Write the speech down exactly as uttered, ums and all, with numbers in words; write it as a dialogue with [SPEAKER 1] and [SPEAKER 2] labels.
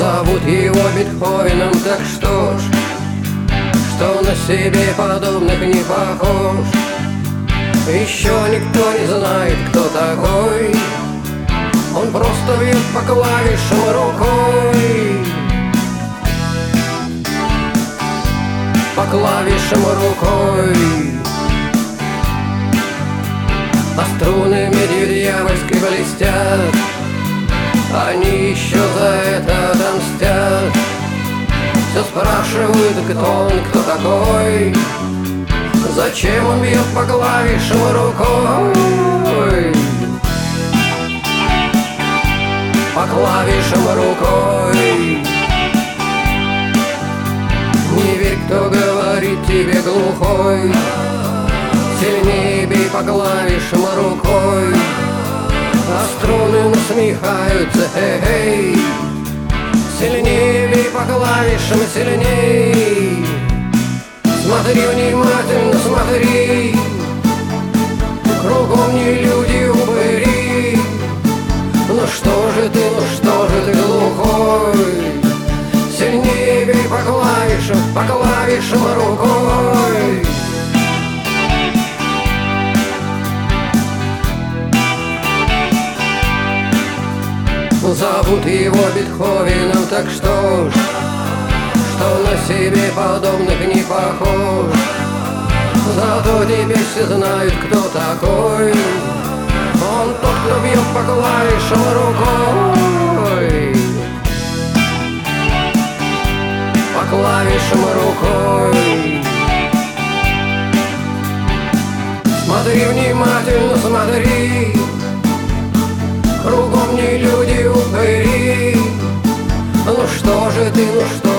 [SPEAKER 1] Зовут его Бетховеном, так что ж, что на себе подобных не похож. Еще никто не знает, кто такой. Он просто бьет по клавишам рукой, по клавишам рукой. А струны медью дьявольской блестят, они еще за это отомстят. Все спрашивают, кто он, кто такой, зачем он бьет по клавишам рукой, по клавишам рукой. Не верь, кто говорит тебе глухой, сильнее бей по клавишам рукой. А струны насмехаются, эй-эй, сильнее бей по клавишам, сильней. Смотри внимательно, смотри, кругом не люди, упыри. Ну что же ты, ну что же ты глухой, сильнее бей по клавишам, по клавишам рукой. Зовут его Бетховеном, так что ж, что на себе подобных не похож. Зато теперь все знают, кто такой. Он тот, кто бьет по клавишам рукой, по клавишам рукой. Смотри внимательно, смотри, кругом не люди, упыри. Ну что же ты, ну что